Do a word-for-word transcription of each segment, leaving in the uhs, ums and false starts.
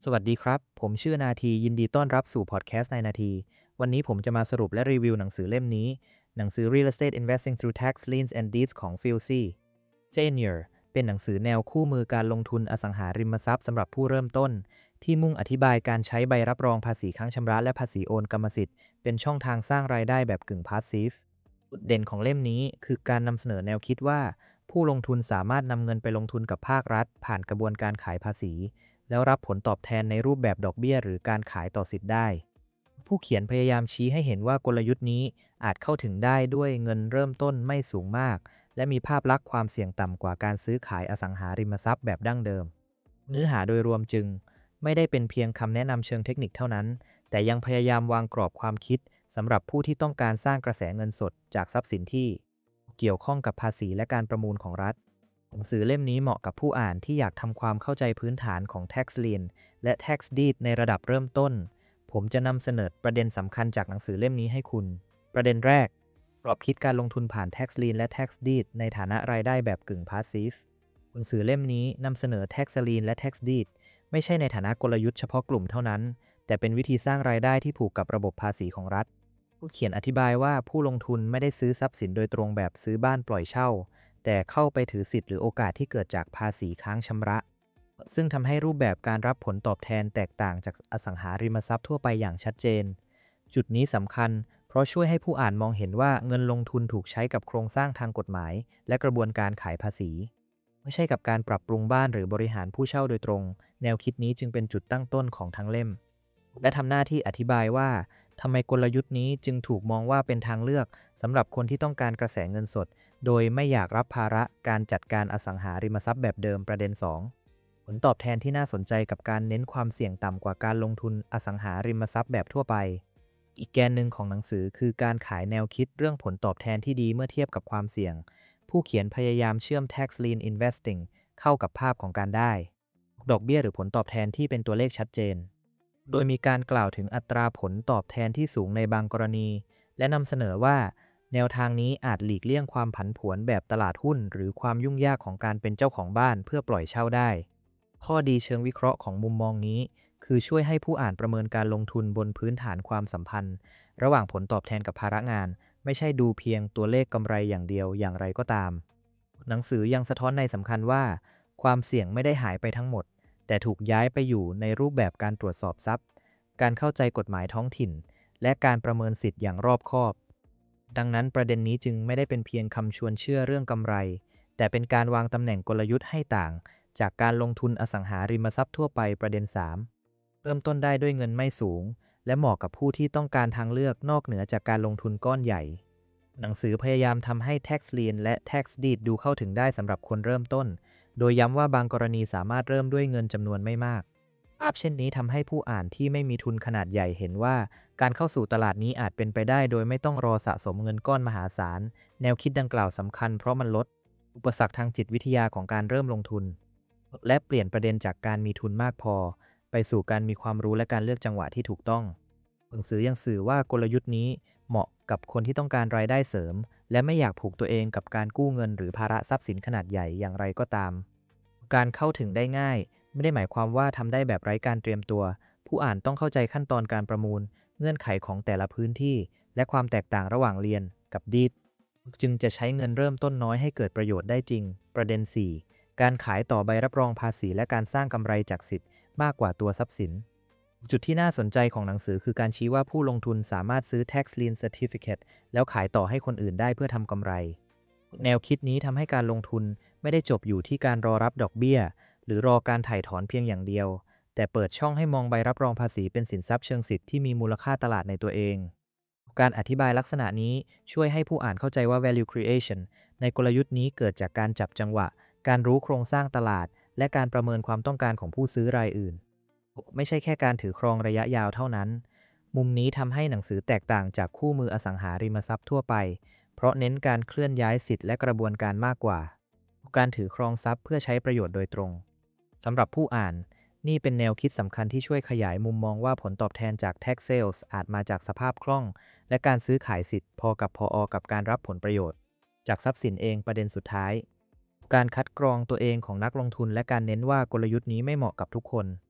สวัสดีครับผมชื่อนาทียินดีต้อนรับสู่พอดแคสต์ในนาทีวันนี้ผมจะมาสรุปและรีวิวหนังสือเล่มนี้หนังสือ Real Estate Investing Through Tax Liens and Deeds ของ Phil C. Senior เป็นหนังสือแนวคู่มือการลงทุนอสังหาริมทรัพย์สำหรับผู้เริ่มต้นที่มุ่งอธิบายการใช้ใบรับรองภาษีค้างชำระและภาษีโอนกรรมสิทธิ์เป็นช่องทางสร้างรายได้แบบกึ่งพาสซีฟจุดเด่นของเล่มนี้คือการนำเสนอแนวคิดว่าผู้ลงทุนสามารถนำเงินไปลงทุนกับภาครัฐผ่านกระบวนการขายภาษีแล้วรับผลตอบแทนในรูปแบบดอกเบี้ยหรือการขายต่อสิทธิ์ได้ผู้เขียนพยายามชี้ให้เห็นว่ากลยุทธ์นี้อาจเข้าถึงได้ด้วยเงินเริ่มต้นไม่สูงมากและมีภาพลักษณ์ความเสี่ยงต่ำกว่าการซื้อขายอสังหาริมทรัพย์แบบดั้งเดิมเนื้อหาโดยรวมจึงไม่ได้เป็นเพียงคำแนะนำเชิงเทคนิคเท่านั้นแต่ยังพยายามวางกรอบความคิดสำหรับผู้ที่ต้องการสร้างกระแสเงินสดจากทรัพย์สินที่เกี่ยวข้องกับภาษีและการประมูลของรัฐหนังสือเล่มนี้เหมาะกับผู้อ่านที่อยากทำความเข้าใจพื้นฐานของ Tax Lien และ Tax Deed ในระดับเริ่มต้นผมจะนำเสนอประเด็นสำคัญจากหนังสือเล่มนี้ให้คุณประเด็นแรกกรอบคิดการลงทุนผ่าน Tax Lien และ Tax Deed ในฐานะรายได้แบบกึ่งพาสซีฟหนังสือเล่มนี้นำเสนอ Tax Lien และ Tax Deed ไม่ใช่ในฐานะกลยุทธ์เฉพาะกลุ่มเท่านั้นแต่เป็นวิธีสร้างรายได้ที่ผูกกับระบบภาษีของรัฐผู้เขียนอธิบายว่าผู้ลงทุนไม่ได้ซื้อทรัพย์สินโดยตรงแบบซื้อบ้านปล่อยเช่าแต่เข้าไปถือสิทธิ์หรือโอกาสที่เกิดจากภาษีค้างชำระซึ่งทำให้รูปแบบการรับผลตอบแทนแตกต่างจากอสังหาริมทรัพย์ทั่วไปอย่างชัดเจนจุดนี้สำคัญเพราะช่วยให้ผู้อ่านมองเห็นว่าเงินลงทุนถูกใช้กับโครงสร้างทางกฎหมายและกระบวนการขายภาษีไม่ใช่กับการปรับปรุงบ้านหรือบริหารผู้เช่าโดยตรงแนวคิดนี้จึงเป็นจุดตั้งต้นของทั้งเล่มและทำหน้าที่อธิบายว่าทำไมกลยุทธ์นี้จึงถูกมองว่าเป็นทางเลือกสำหรับคนที่ต้องการกระแสเงินสดโดยไม่อยากรับภาระการจัดการอสังหาริมทรัพย์แบบเดิมประเด็น สอง ผลตอบแทนที่น่าสนใจกับการเน้นความเสี่ยงต่ำกว่าการลงทุนอสังหาริมทรัพย์แบบทั่วไปอีกแกนหนึ่งของหนังสือคือการขายแนวคิดเรื่องผลตอบแทนที่ดีเมื่อเทียบกับความเสี่ยงผู้เขียนพยายามเชื่อม Tax Lien Investing เข้ากับภาพของการได้ดอกเบี้ยหรือผลตอบแทนที่เป็นตัวเลขชัดเจนโดยมีการกล่าวถึงอัตราผลตอบแทนที่สูงในบางกรณีและนำเสนอว่าแนวทางนี้อาจหลีกเลี่ยงความผันผวนแบบตลาดหุ้นหรือความยุ่งยากของการเป็นเจ้าของบ้านเพื่อปล่อยเช่าได้ข้อดีเชิงวิเคราะห์ของมุมมองนี้คือช่วยให้ผู้อ่านประเมินการลงทุนบนพื้นฐานความสัมพันธ์ระหว่างผลตอบแทนกับภาระงานไม่ใช่ดูเพียงตัวเลขกำไรอย่างเดียวอย่างไรก็ตามหนังสือยังสะท้อนในสำคัญว่าความเสี่ยงไม่ได้หายไปทั้งหมดแต่ถูกย้ายไปอยู่ในรูปแบบการตรวจสอบทรัพย์การเข้าใจกฎหมายท้องถิ่นและการประเมินสิทธิ์อย่างรอบคอบดังนั้นประเด็นนี้จึงไม่ได้เป็นเพียงคำชวนเชื่อเรื่องกำไรแต่เป็นการวางตำแหน่งกลยุทธ์ให้ต่างจากการลงทุนอสังหาริมทรัพย์ทั่วไปประเด็น สาม เริ่มต้นได้ด้วยเงินไม่สูงและเหมาะกับผู้ที่ต้องการทางเลือกนอกเหนือจากการลงทุนก้อนใหญ่หนังสือพยายามทำให้ Tax Lien และ Tax Deed ดูเข้าถึงได้สำหรับคนเริ่มต้นโดยย้ำว่าบางกรณีสามารถเริ่มด้วยเงินจำนวนไม่มากภาพเช่นนี้ทำให้ผู้อ่านที่ไม่มีทุนขนาดใหญ่เห็นว่าการเข้าสู่ตลาดนี้อาจเป็นไปได้โดยไม่ต้องรอสะสมเงินก้อนมหาศาลแนวคิดดังกล่าวสำคัญเพราะมันลดอุปสรรคทางจิตวิทยาของการเริ่มลงทุนและเปลี่ยนประเด็นจากการมีทุนมากพอไปสู่การมีความรู้และการเลือกจังหวะที่ถูกต้องหนังสือยังสื่อว่ากลยุทธ์นี้เหมาะกับคนที่ต้องการรายได้เสริมและไม่อยากผูกตัวเองกับการกู้เงินหรือภาระทรัพย์สินขนาดใหญ่อย่างไรก็ตามการเข้าถึงได้ง่ายไม่ได้หมายความว่าทำได้แบบไร้การเตรียมตัวผู้อ่านต้องเข้าใจขั้นตอนการประมูลเงื่อนไขของแต่ละพื้นที่และความแตกต่างระหว่างเรียนกับดีดจึงจะใช้เงินเริ่มต้นน้อยให้เกิดประโยชน์ได้จริงประเด็น สี่ การขายต่อใบรับรองภาษีและการสร้างกำไรจากสิทธิ์มากกว่าตัวทรัพย์สินจุดที่น่าสนใจของหนังสือคือการชี้ว่าผู้ลงทุนสามารถซื้อ Tax Lien Certificate แล้วขายต่อให้คนอื่นได้เพื่อทำกำไรแนวคิดนี้ทำให้การลงทุนไม่ได้จบอยู่ที่การรอรับดอกเบี้ยหรือรอการถ่ายถอนเพียงอย่างเดียวแต่เปิดช่องให้มองใบรับรองภาษีเป็นสินทรัพย์เชิงสิทธิ์ที่มีมูลค่าตลาดในตัวเองการอธิบายลักษณะนี้ช่วยให้ผู้อ่านเข้าใจว่า value creation ในกลยุทธ์นี้เกิดจากการจับจังหวะการรู้โครงสร้างตลาดและการประเมินความต้องการของผู้ซื้อรายอื่นไม่ใช่แค่การถือครองระยะยาวเท่านั้นมุมนี้ทำให้หนังสือแตกต่างจากคู่มืออสังหาริมทรัพย์ทั่วไปเพราะเน้นการเคลื่อนย้ายสิทธิ์และกระบวนการมากกว่าการถือครองทรัพย์เพื่อใช้ประโยชน์โดยตรงสำหรับผู้อ่านนี่เป็นแนวคิดสำคัญที่ช่วยขยายมุมมองว่าผลตอบแทนจาก Tax Sales อาจมาจากสภาพคล่องและการซื้อขายสิทธิ์พอกับพอกับการรับผลประโยชน์จากทรัพย์สินเองประเด็นสุดท้ายการคัดกรองตัวเองของนักลงทุนและการเน้นว่ากลยุทธ์นี้ไม่เหมาะกับทุกคน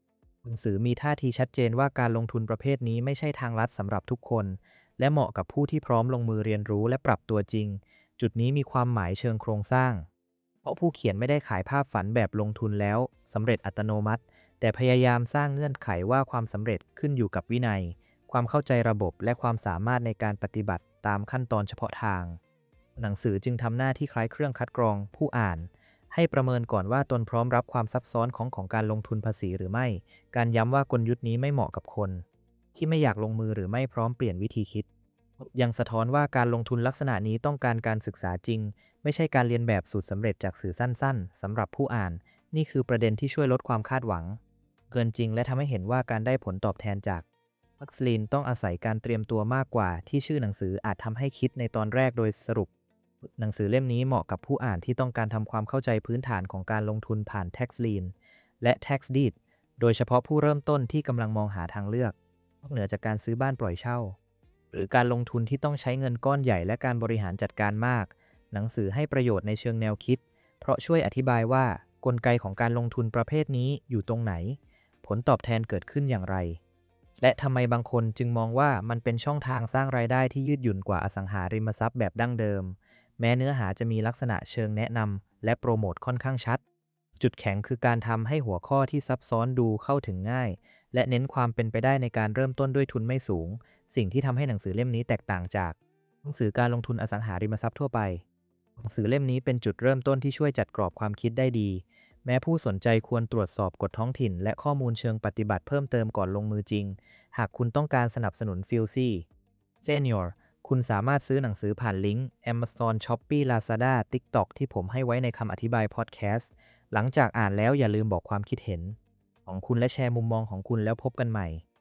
หนังสือมีท่าทีชัดเจนว่าการลงทุนประเภทนี้ไม่ใช่ทางลัดสำหรับทุกคนและเหมาะกับผู้ที่พร้อมลงมือเรียนรู้และปรับตัวจริงจุดนี้มีความหมายเชิงโครงสร้างเพราะผู้เขียนไม่ได้ขายภาพฝันแบบลงทุนแล้วสำเร็จอัตโนมัติแต่พยายามสร้างเงื่อนไขว่าความสำเร็จขึ้นอยู่กับวินัยความเข้าใจระบบและความสามารถในการปฏิบัติตามขั้นตอนเฉพาะทางหนังสือจึงทำหน้าที่คล้ายเครื่องคัดกรองผู้อ่านให้ประเมินก่อนว่าตนพร้อมรับความซับซ้อนของของการลงทุนภาษีหรือไม่การย้ำว่ากลยุทธ์นี้ไม่เหมาะกับคนที่ไม่อยากลงมือหรือไม่พร้อมเปลี่ยนวิธีคิดยังสะท้อนว่าการลงทุนลักษณะนี้ต้องการการศึกษาจริงไม่ใช่การเรียนแบบสูตรสำเร็จจากสื่อสั้นๆสำหรับผู้อ่านนี่คือประเด็นที่ช่วยลดความคาดหวังเกินจริงและทำให้เห็นว่าการได้ผลตอบแทนจากวัคซีนต้องอาศัยการเตรียมตัวมากกว่าที่ชื่อหนังสืออาจทำให้คิดในตอนแรกโดยสรุปหนังสือเล่มนี้เหมาะกับผู้อ่านที่ต้องการทำความเข้าใจพื้นฐานของการลงทุนผ่าน tax lien และ tax deed โดยเฉพาะผู้เริ่มต้นที่กำลังมองหาทางเลือกนอกเหนือจากการซื้อบ้านปล่อยเช่าหรือการลงทุนที่ต้องใช้เงินก้อนใหญ่และการบริหารจัดการมากหนังสือให้ประโยชน์ในเชิงแนวคิดเพราะช่วยอธิบายว่ากลไกของการลงทุนประเภทนี้อยู่ตรงไหนผลตอบแทนเกิดขึ้นอย่างไรและทำไมบางคนจึงมองว่ามันเป็นช่องทางสร้างรายได้ที่ยืดหยุ่นกว่าอสังหาริมทรัพย์แบบดั้งเดิมแม้เนื้อหาจะมีลักษณะเชิงแนะนำและโปรโมทค่อนข้างชัดจุดแข็งคือการทำให้หัวข้อที่ซับซ้อนดูเข้าถึงง่ายและเน้นความเป็นไปได้ในการเริ่มต้นด้วยทุนไม่สูงสิ่งที่ทำให้หนังสือเล่มนี้แตกต่างจากหนังสือการลงทุนอสังหาริมทรัพย์ทั่วไปหนังสือเล่มนี้เป็นจุดเริ่มต้นที่ช่วยจัดกรอบความคิดได้ดีแม้ผู้สนใจควรตรวจสอบกฎท้องถิ่นและข้อมูลเชิงปฏิบัติเพิ่มเติมก่อนลงมือจริงหากคุณต้องการสนับสนุนฟิลซี่เซเนียร์คุณสามารถซื้อหนังสือผ่านลิงก์ Amazon Shopee Lazada TikTok ที่ผมให้ไว้ในคำอธิบายพอดแคสต์หลังจากอ่านแล้วอย่าลืมบอกความคิดเห็นของคุณและแชร์มุมมองของคุณแล้วพบกันใหม่